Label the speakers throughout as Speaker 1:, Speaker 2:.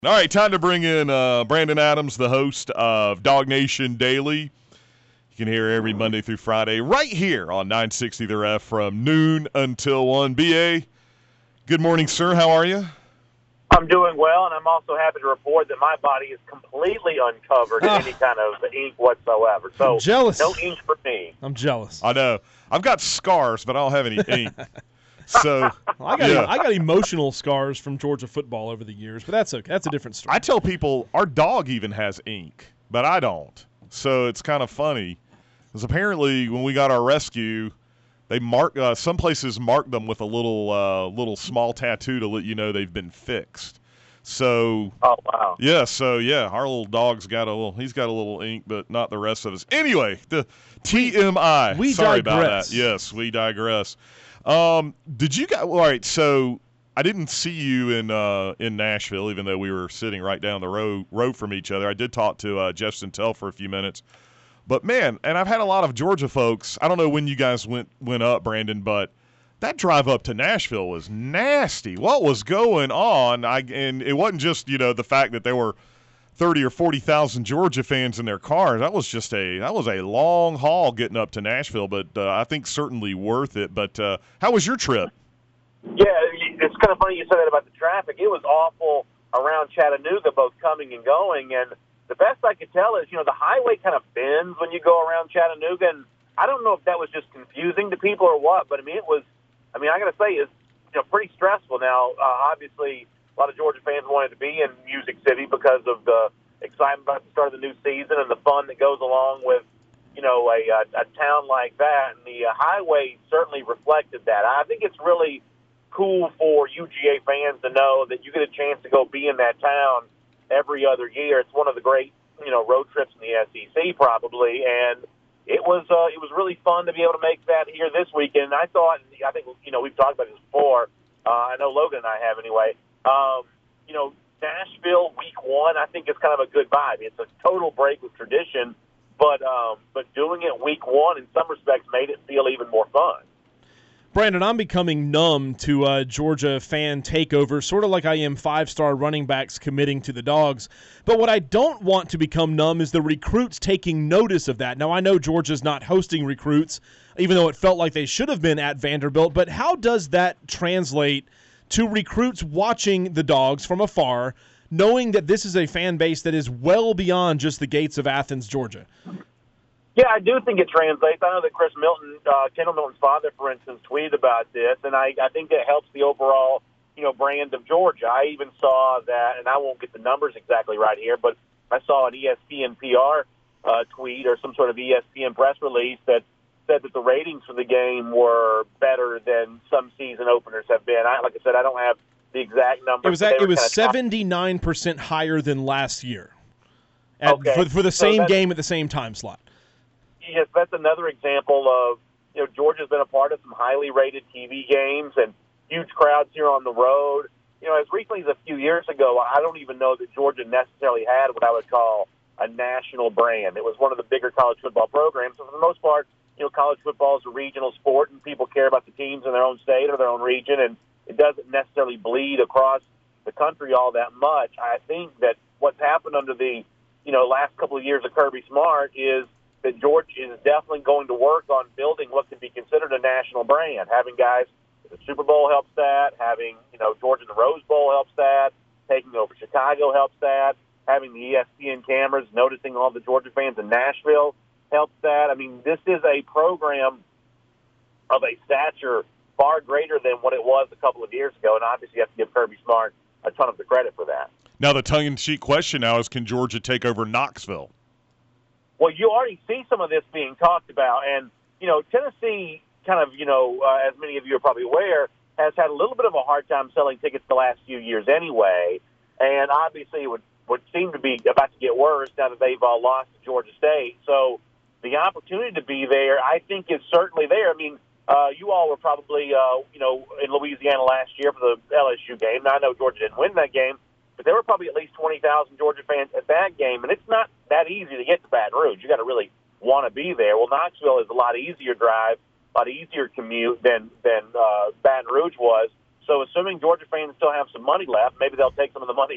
Speaker 1: All right, time to bring in Brandon Adams, the host of Dog Nation Daily. You can hear every Monday through Friday right here on 960 The Ref from noon until 1. B.A., good morning, sir. How are you?
Speaker 2: I'm doing well, and I'm also happy to report that my body is completely uncovered in any kind of ink whatsoever. So
Speaker 3: I'm jealous.
Speaker 2: No ink for me.
Speaker 3: I'm jealous.
Speaker 1: I know. I've got scars, but I don't have any ink. So
Speaker 3: I got emotional scars from Georgia football over the years, but that's okay. That's a different story.
Speaker 1: I tell people our dog even has ink, but I don't. So it's kind of funny because apparently when we got our rescue, they mark some places mark them with a little small tattoo to let you know they've been fixed. So
Speaker 2: oh wow,
Speaker 1: yeah, our little dog's got he's got a little ink, but not the rest of us. Anyway, the TMI.
Speaker 3: We
Speaker 1: Sorry
Speaker 3: digress.
Speaker 1: about that. Yes, we digress. Did you guys? All right, so I didn't see you in Nashville, even though we were sitting right down the road from each other. I did talk to Jeff Sentell for a few minutes, but man, and I've had a lot of Georgia folks. I don't know when you guys went up, Brandon, but that drive up to Nashville was nasty. What was going on? And it wasn't just the fact that there were 30 or 40,000 Georgia fans in their cars. That was a long haul getting up to Nashville, but I think certainly worth it. But how was your trip?
Speaker 2: Yeah, it's kind of funny you said that about the traffic. It was awful around Chattanooga, both coming and going. And the best I could tell is, the highway kind of bends when you go around Chattanooga. And I don't know if that was just confusing to people or what, but it was. I got to say, it's pretty stressful. Now, obviously, a lot of Georgia fans wanted to be in Music City because of the excitement about the start of the new season and the fun that goes along with, a town like that. And the highway certainly reflected that. I think it's really cool for UGA fans to know that you get a chance to go be in that town every other year. It's one of the great, road trips in the SEC probably, and it was really fun to be able to make that here this weekend. I think we've talked about this before. I know Logan and I have anyway. Nashville week one, I think is kind of a good vibe. It's a total break with tradition, but doing it week one in some respects made it feel even more fun.
Speaker 3: Brandon, I'm becoming numb to Georgia fan takeover, sort of like I am five-star running backs committing to the Dogs. But what I don't want to become numb is the recruits taking notice of that. Now, I know Georgia's not hosting recruits, even though it felt like they should have been at Vanderbilt. But how does that translate to recruits watching the Dogs from afar, knowing that this is a fan base that is well beyond just the gates of Athens, Georgia?
Speaker 2: Yeah, I do think it translates. I know that Chris Milton, Kendall Milton's father, for instance, tweeted about this, and I think that helps the overall, brand of Georgia. I even saw that, and I won't get the numbers exactly right here, but I saw an ESPN PR tweet or some sort of ESPN press release that said that the ratings for the game were better than some season openers have been. Like I said, I don't have the exact numbers.
Speaker 3: It was 79% higher than last year for the same game at the same time slot.
Speaker 2: Yes, that's another example of, Georgia's been a part of some highly rated TV games and huge crowds here on the road. As recently as a few years ago, I don't even know that Georgia necessarily had what I would call a national brand. It was one of the bigger college football programs. So for the most part, college football is a regional sport, and people care about the teams in their own state or their own region, and it doesn't necessarily bleed across the country all that much. I think that what's happened under the, last couple of years of Kirby Smart is that Georgia is definitely going to work on building what can be considered a national brand. Having guys at the Super Bowl helps that. Having, Georgia in the Rose Bowl helps that. Taking over Chicago helps that. Having the ESPN cameras noticing all the Georgia fans in Nashville helps that. This is a program of a stature far greater than what it was a couple of years ago, and obviously you have to give Kirby Smart a ton of the credit for that.
Speaker 1: Now the tongue-in-cheek question now is, can Georgia take over Knoxville?
Speaker 2: Well, you already see some of this being talked about, and, Tennessee kind of, as many of you are probably aware, has had a little bit of a hard time selling tickets the last few years anyway, and obviously it would seem to be about to get worse now that they've lost to Georgia State. So the opportunity to be there, I think, is certainly there. You all were probably, in Louisiana last year for the LSU game. Now, I know Georgia didn't win that game, but there were probably at least 20,000 Georgia fans at that game, and it's not that easy to get to Baton Rouge. You got to really want to be there. Well, Knoxville is a lot easier drive, a lot easier commute than Baton Rouge was. So assuming Georgia fans still have some money left, maybe they'll take some of the money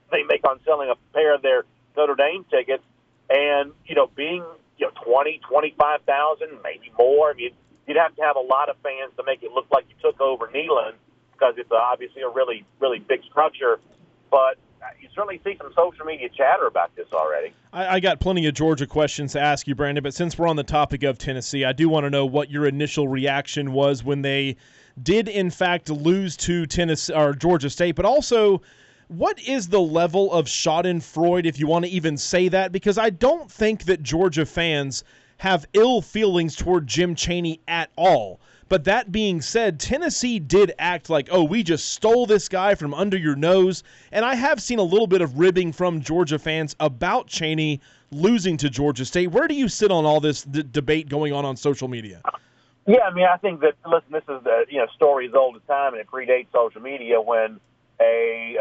Speaker 2: they make on selling a pair of their Notre Dame tickets, and being 20, 25,000, maybe more. I mean, you'd have to have a lot of fans to make it look like you took over Neyland, because it's obviously a really, really big structure. But you certainly see some social media chatter about this already.
Speaker 3: I got plenty of Georgia questions to ask you, Brandon, but since we're on the topic of Tennessee, I do want to know what your initial reaction was when they did, in fact, lose to Tennessee or Georgia State, but also what is the level of schadenfreude, if you want to even say that? Because I don't think that Georgia fans have ill feelings toward Jim Chaney at all. But that being said, Tennessee did act like, oh, we just stole this guy from under your nose. And I have seen a little bit of ribbing from Georgia fans about Chaney losing to Georgia State. Where do you sit on all this debate going on social media?
Speaker 2: Yeah, I mean, I think that, listen, this is the story as old as time, and it predates social media when a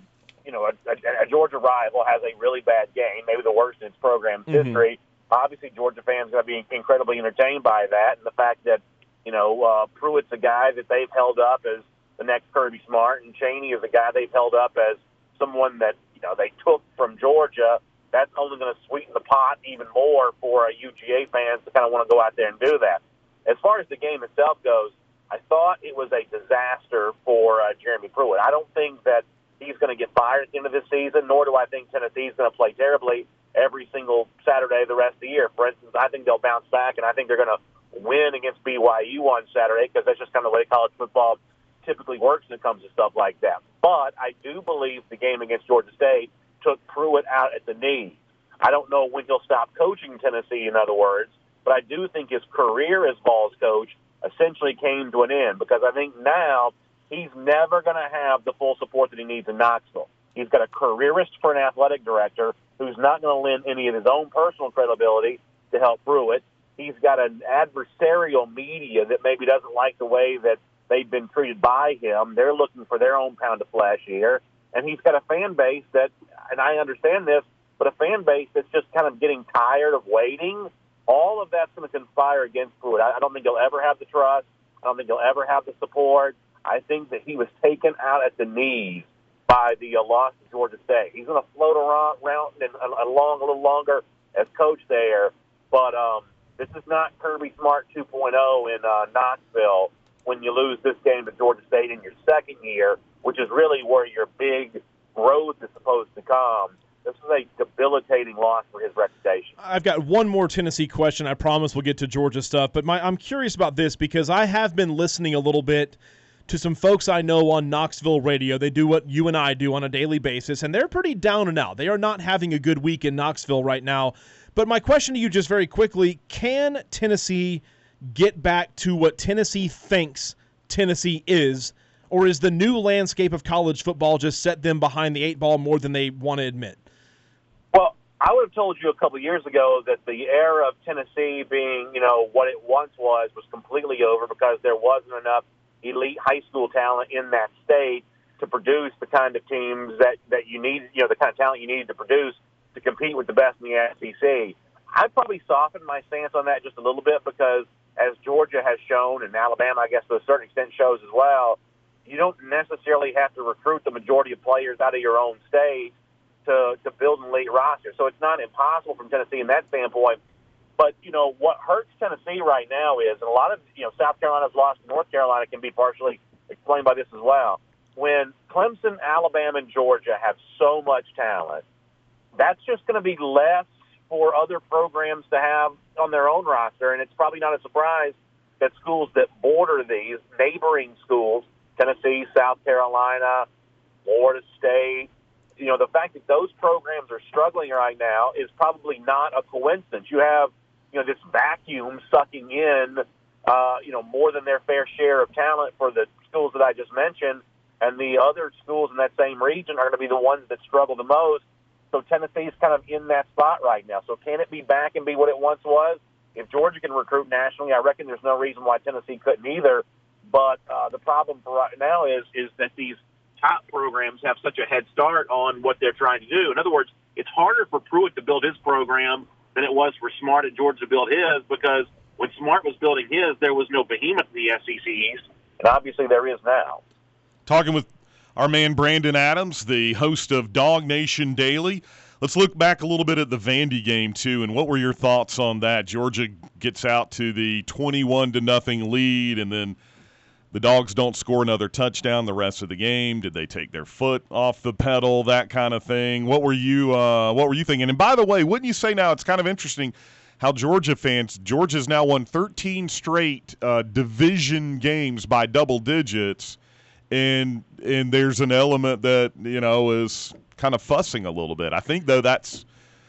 Speaker 2: Georgia rival has a really bad game, maybe the worst in its program's history. Obviously, Georgia fans are going to be incredibly entertained by that, and the fact that Pruitt's a guy that they've held up as the next Kirby Smart, and Chaney is a guy they've held up as someone that they took from Georgia. That's only going to sweeten the pot even more for UGA fans to kind of want to go out there and do that. As far as the game itself goes, I thought it was a disaster for Jeremy Pruitt. I don't think that he's going to get fired at the end of this season, nor do I think Tennessee's going to play terribly every single Saturday the rest of the year. For instance, I think they'll bounce back, and I think they're going to win against BYU on Saturday, because that's just kind of the way college football typically works when it comes to stuff like that. But I do believe the game against Georgia State took Pruitt out at the knees. I don't know when he'll stop coaching Tennessee, in other words, but I do think his career as Vols coach essentially came to an end, because I think now he's never going to have the full support that he needs in Knoxville. He's got a careerist for an athletic director who's not going to lend any of his own personal credibility to help Pruitt. He's got an adversarial media that maybe doesn't like the way that they've been treated by him. They're looking for their own pound of flesh here. And he's got a fan base that, and I understand this, but a fan base that's just kind of getting tired of waiting. All of that's going to conspire against Pruitt. I don't think he'll ever have the trust. I don't think he'll ever have the support. I think that he was taken out at the knees by the loss to Georgia State. He's going to float around and along a little longer as coach there, but this is not Kirby Smart 2.0 in Knoxville when you lose this game to Georgia State in your second year, which is really where your big growth is supposed to come. This is a debilitating loss for his reputation.
Speaker 3: I've got one more Tennessee question. I promise we'll get to Georgia stuff, but I'm curious about this because I have been listening a little bit to some folks I know on Knoxville radio. They do what you and I do on a daily basis, and they're pretty down and out. They are not having a good week in Knoxville right now. But my question to you just very quickly, can Tennessee get back to what Tennessee thinks Tennessee is, or is the new landscape of college football just set them behind the eight ball more than they want to admit?
Speaker 2: Well, I would have told you a couple of years ago that the era of Tennessee being, what it once was completely over, because there wasn't enough elite high school talent in that state to produce the kind of teams that you need, the kind of talent you needed to produce to compete with the best in the SEC. I'd probably soften my stance on that just a little bit, because as Georgia has shown, and Alabama, I guess to a certain extent shows as well, you don't necessarily have to recruit the majority of players out of your own state to build an elite roster. So it's not impossible from Tennessee in that standpoint. But, what hurts Tennessee right now is, and a lot of, South Carolina's loss to North Carolina can be partially explained by this as well. When Clemson, Alabama, and Georgia have so much talent, that's just going to be less for other programs to have on their own roster. And it's probably not a surprise that schools that border these neighboring schools, Tennessee, South Carolina, Florida State, the fact that those programs are struggling right now is probably not a coincidence. You have, this vacuum sucking in, more than their fair share of talent for the schools that I just mentioned, and the other schools in that same region are going to be the ones that struggle the most. So Tennessee's kind of in that spot right now. So can it be back and be what it once was? If Georgia can recruit nationally, I reckon there's no reason why Tennessee couldn't either. But the problem for right now is that these top programs have such a head start on what they're trying to do. In other words, it's harder for Pruitt to build his program than it was for Smart at Georgia to build his, because when Smart was building his, there was no behemoth in the SEC East, and obviously there is now.
Speaker 1: All our man Brandon Adams, the host of Dog Nation Daily. Let's look back a little bit at the Vandy game, too, and what were your thoughts on that? Georgia gets out to the 21-0 lead, and then the Dogs don't score another touchdown the rest of the game. Did they take their foot off the pedal, that kind of thing? What were you thinking? And by the way, wouldn't you say now it's kind of interesting how Georgia's now won 13 straight division games by double digits, and there's an element that, is kind of fussing a little bit. I think, though, that's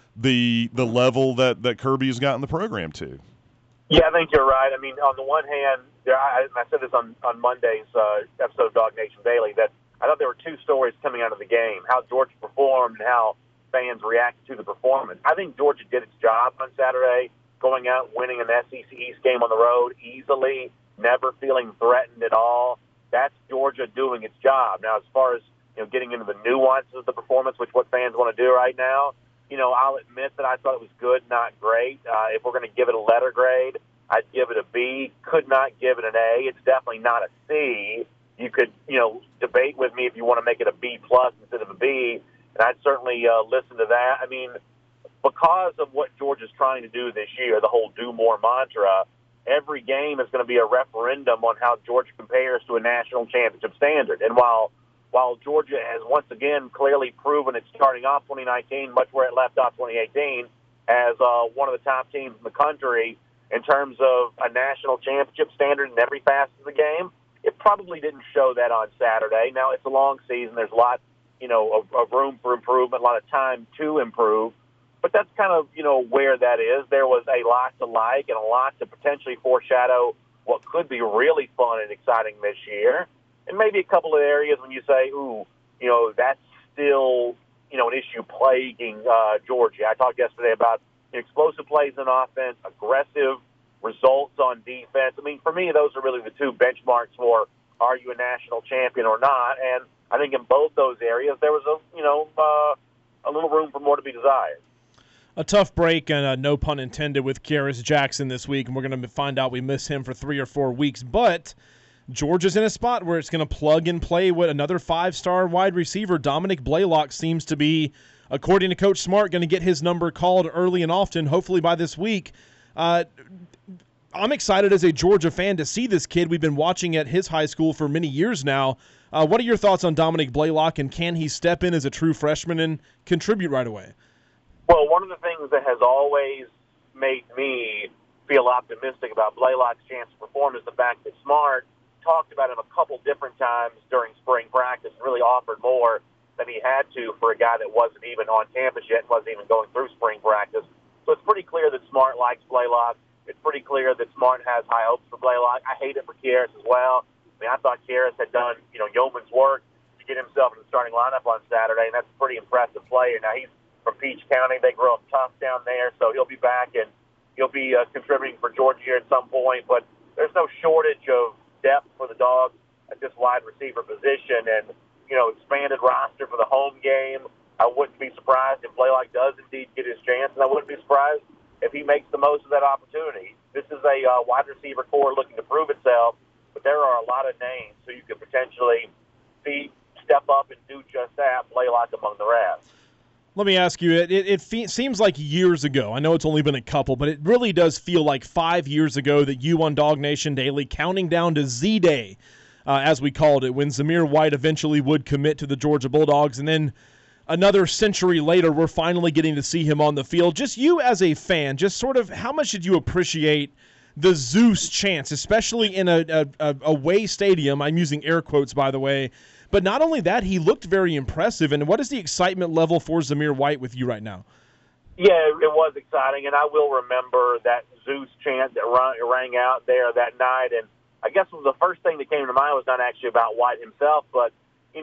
Speaker 1: the level that Kirby has gotten the program to.
Speaker 2: Yeah, I think you're right. I mean, on the one hand, I said this on Monday's episode of Dog Nation Daily, that I thought there were two stories coming out of the game, how Georgia performed and how fans reacted to the performance. I think Georgia did its job on Saturday, going out, winning an SEC East game on the road easily, never feeling threatened at all. That's Georgia doing its job. Now, as far as getting into the nuances of the performance, which what fans want to do right now, I'll admit that I thought it was good, not great. If we're going to give it a letter grade, I'd give it a B. Could not give it an A. It's definitely not a C. You could, debate with me if you want to make it a B plus instead of a B, and I'd certainly listen to that. I mean, because of what Georgia's trying to do this year, the whole do more mantra, every game is going to be a referendum on how Georgia compares to a national championship standard. And while Georgia has once again clearly proven it's starting off 2019, much where it left off 2018, as one of the top teams in the country in terms of a national championship standard in every facet of the game, it probably didn't show that on Saturday. Now, it's a long season. There's a lot, of room for improvement, a lot of time to improve. But that's kind of, where that is. There was a lot to like and a lot to potentially foreshadow what could be really fun and exciting this year. And maybe a couple of areas when you say, that's still, an issue plaguing Georgia. I talked yesterday about explosive plays in offense, aggressive results on defense. I mean, for me, those are really the two benchmarks for are you a national champion or not. And I think in both those areas there was a little room for more to be desired.
Speaker 3: A tough break, and no pun intended, with Kearis Jackson this week, and we're going to find out we miss him for 3 or 4 weeks. But Georgia's in a spot where it's going to plug and play with another 5-star wide receiver. Dominic Blaylock seems to be, according to Coach Smart, going to get his number called early and often, hopefully by this week. I'm excited as a Georgia fan to see this kid. We've been watching at his high school for many years now. What are your thoughts on Dominic Blaylock, and can he step in as a true freshman and contribute right away?
Speaker 2: Well, one of the things that has always made me feel optimistic about Blaylock's chance to perform is the fact that Smart talked about him a couple different times during spring practice and really offered more than he had to for a guy that wasn't even on campus yet, wasn't even going through spring practice. So it's pretty clear that Smart likes Blaylock. It's pretty clear that Smart has high hopes for Blaylock. I hate it for Kearis as well. I mean, I thought Kearis had done, yeoman's work to get himself in the starting lineup on Saturday, and that's a pretty impressive player. Now, he's from Peach County. They grow up tough down there, so he'll be back, and he'll be contributing for Georgia here at some point. But there's no shortage of depth for the Dogs at this wide receiver position, and, expanded roster for the home game. I wouldn't be surprised if Blaylock does indeed get his chance, and I wouldn't be surprised if he makes the most of that opportunity. This is a wide receiver core looking to prove itself, but there are a lot of names who you could potentially see step up and do just that, Blaylock among the rest.
Speaker 3: Let me ask you, it seems like years ago, I know it's only been a couple, but it really does feel like 5 years ago that you on Dog Nation Daily, counting down to Z-Day, as we called it, when Zamir White eventually would commit to the Georgia Bulldogs, and then another century later, we're finally getting to see him on the field. Just you as a fan, just sort of how much did you appreciate the Zeus chance, especially in a away stadium? I'm using air quotes, by the way. But not only that, he looked very impressive. And what is the excitement level for Zamir White with you right now?
Speaker 2: Yeah, it was exciting, and I will remember that Zeus chant that rang out there that night. And I guess the first thing that came to mind was not actually about White himself, but,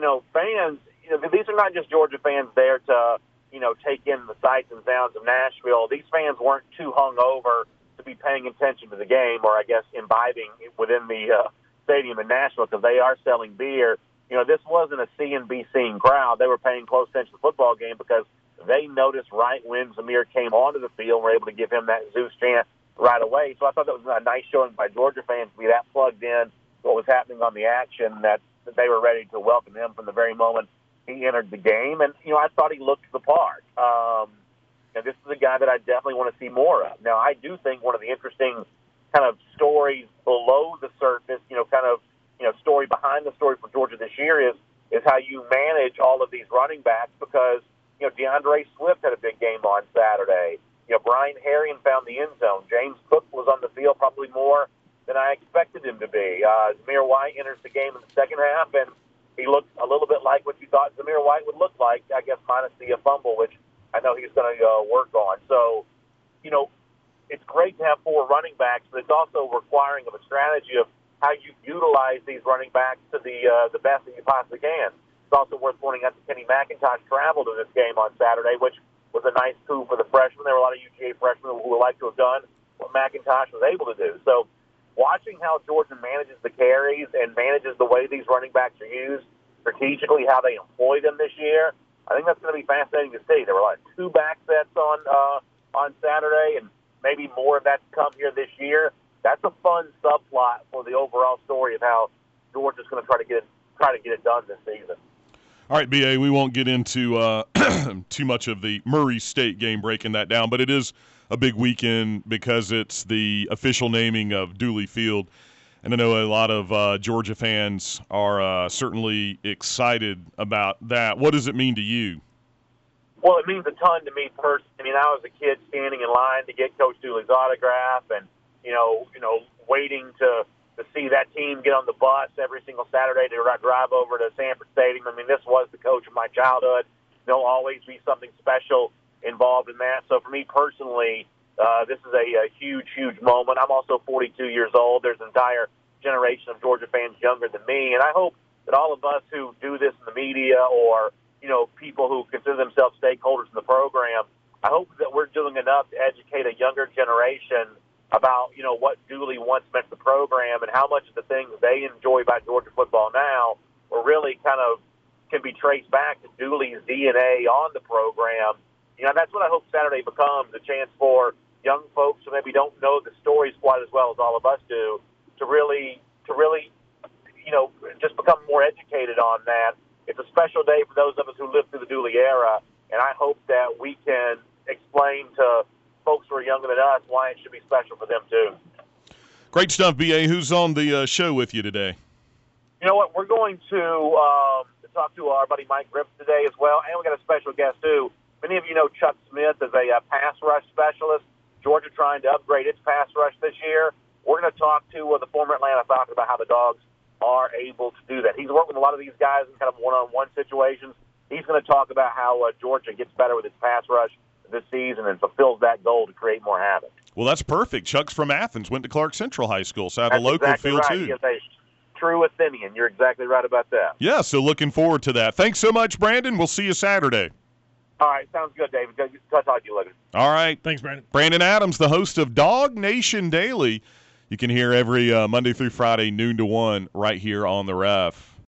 Speaker 2: fans, these are not just Georgia fans there to, take in the sights and sounds of Nashville. These fans weren't too hungover to be paying attention to the game, or I guess imbibing within the stadium in Nashville, because they are selling beer. This wasn't a see and be seen crowd. They were paying close attention to the football game because they noticed right when Zamir came onto the field and were able to give him that Zeus chant right away. So I thought that was a nice showing by Georgia fans to be that plugged in to what was happening on the action, that that they were ready to welcome him from the very moment he entered the game. And, I thought he looked the part. And this is a guy that I definitely want to see more of. Now, I do think one of the interesting kind of stories below the surface, story behind the story for Georgia this year is how you manage all of these running backs because, DeAndre Swift had a big game on Saturday. Brian Herrien found the end zone. James Cook was on the field probably more than I expected him to be. Zamir White enters the game in the second half, and he looked a little bit like what you thought Zamir White would look like, I guess minus the fumble, which I know he's going to work on. So, it's great to have 4 running backs, but it's also requiring of a strategy of how you utilize these running backs to the best that you possibly can. It's also worth pointing out that Kenny McIntosh traveled to this game on Saturday, which was a nice coup for the freshmen. There were a lot of UGA freshmen who would like to have done what McIntosh was able to do. So watching how Georgia manages the carries and manages the way these running backs are used, strategically how they employ them this year, I think that's going to be fascinating to see. There were like 2 back sets on Saturday, and maybe more of that to come here this year. That's a fun subplot for the overall story of how Georgia's going to try to get it done this season.
Speaker 1: All right, BA, we won't get into too much of the Murray State game breaking that down, but it is a big weekend because it's the official naming of Dooley Field. And I know a lot of Georgia fans are certainly excited about that. What does it mean to you?
Speaker 2: Well, it means a ton to me personally. I mean, I was a kid standing in line to get Coach Dooley's autograph and, waiting to see that team get on the bus every single Saturday to drive over to Sanford Stadium. I mean, this was the coach of my childhood. There'll always be something special involved in that. So for me personally, this is a huge, huge moment. I'm also 42 years old. There's an entire generation of Georgia fans younger than me. And I hope that all of us who do this in the media or, people who consider themselves stakeholders in the program, I hope that we're doing enough to educate a younger generation about, what Dooley once meant to the program and how much of the things they enjoy about Georgia football now are really kind of can be traced back to Dooley's DNA on the program. That's what I hope Saturday becomes, a chance for young folks who maybe don't know the stories quite as well as all of us do to really, just become more educated on that. It's a special day for those of us who lived through the Dooley era, and I hope that we can explain to folks who are younger than us why it should be special for them too.
Speaker 1: Great stuff, BA. Who's on the show with you today?
Speaker 2: You know what? We're going to talk to our buddy Mike Griffith today as well, and we got a special guest too. Many of you know Chuck Smith is a pass rush specialist. Georgia trying to upgrade its pass rush this year. We're going to talk to the former Atlanta Falcons about how the Dogs are able to do that. He's worked with a lot of these guys in kind of one-on-one situations. He's going to talk about how Georgia gets better with its pass rush this season and fulfills that goal to create more havoc.
Speaker 1: Well, that's perfect. Chuck's from Athens, went to Clark Central High School, so I have a local
Speaker 2: exactly
Speaker 1: feel
Speaker 2: right.
Speaker 1: too.
Speaker 2: He is a true Athenian. You're exactly right about that.
Speaker 1: Yeah, so looking forward to that. Thanks so much, Brandon. We'll see you Saturday.
Speaker 2: All right, sounds good, David. I'll talk to you later.
Speaker 1: All right.
Speaker 3: Thanks, Brandon.
Speaker 1: Brandon Adams, the host of Dog Nation Daily. You can hear every Monday through Friday, noon to 1, right here on the Ref.